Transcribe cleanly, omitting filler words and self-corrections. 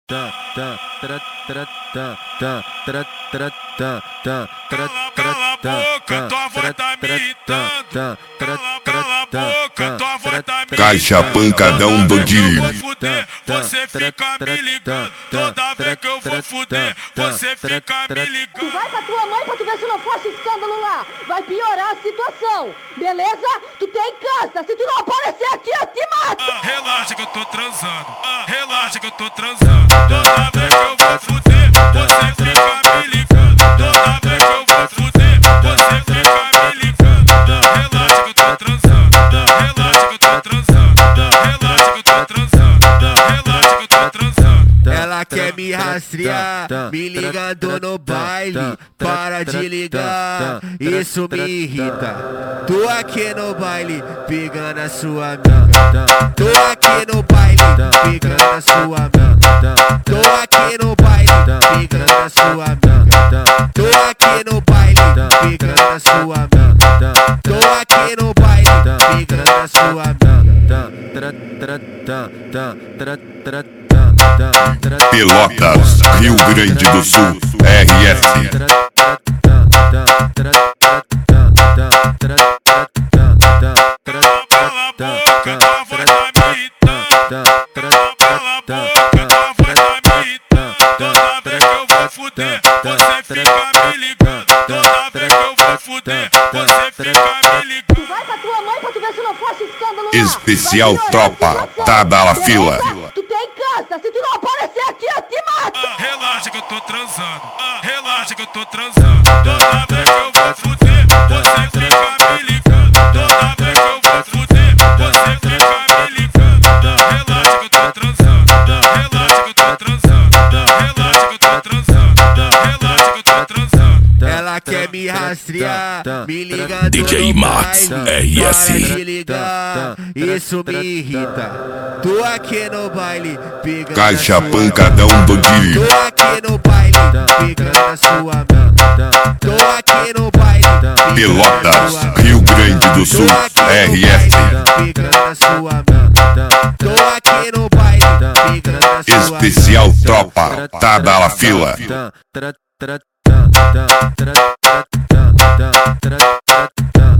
Cala a boca, tua voz tá me irritando. Cala a boca, tua voz tá me Caixa pancadão do Di. Você fica me ligando. Toda vez que eu vou fuder, você fica me ligando. Tu vai pra tua mãe pra tu ver se não fosse escândalo lá. Vai piorar a situação, beleza? Tu tem câncer, se tu não aparecer aqui eu te mato. Relaxa que eu tô transando. Relaxa que eu tô transando. Toda vez que eu vou fuder, você fica me ligando. Toda vez que eu vou fuder, você fica me ligando. Relaxa que eu tô transando. Relaxa que eu tô transando. Relaxa que eu tô transando. Relaxa que eu tô transando. Ela quer me rastrear, me ligando no baile. Para de ligar, isso me irrita. Tô aqui no baile, pegando a sua amiga. Tô aqui no baile, pegando a sua amiga. Tô aqui no baile, pegando a sua amiga. Tô aqui no baile, pegando a sua amiga. Tô aqui no baile, pegando a sua amiga. Pelotas, Rio Grande do Sul, RS. Cala a boca, tua voz tá me irritando. Cala a boca, tua voz tá me irritando. Toda vez que eu vou fuder, você fica me ligando. Toda vez que eu vou fuder, você fica me ligando. Tu vai pra tua mãe pra tu ver se não fosse escândalo lá. Especial Vai piorar a tropa, situação, tá na fila. beleza? Tu tem câncer, se tu não aparecer aqui eu te mato. Relaxa que eu tô transando. Relaxa que eu tô transando. Toda vez que eu vou fuder, você fica me ligando. Toda vez que eu vou fuder, você fica me ligando. Relaxa que eu tô transando. Relaxa que eu tô transando. Relaxa que eu tô transando. Relaxa que eu tô transando. Ela quer me rastrear, me ligando DJ no Max, baile. RS. Para de ligar, isso me irrita. Tô aqui no baile, pegando Caixa a sua pancadão do Di. Tô aqui no baile, pegando a sua amiga. Tô aqui no baile, pegando Pelotas, a sua amiga. Rio Grande do Sul, Tô aqui no RS. baile, pegando a sua amiga. Tô aqui no baile, pegando a sua Especial tropa, tá na fila. amiga.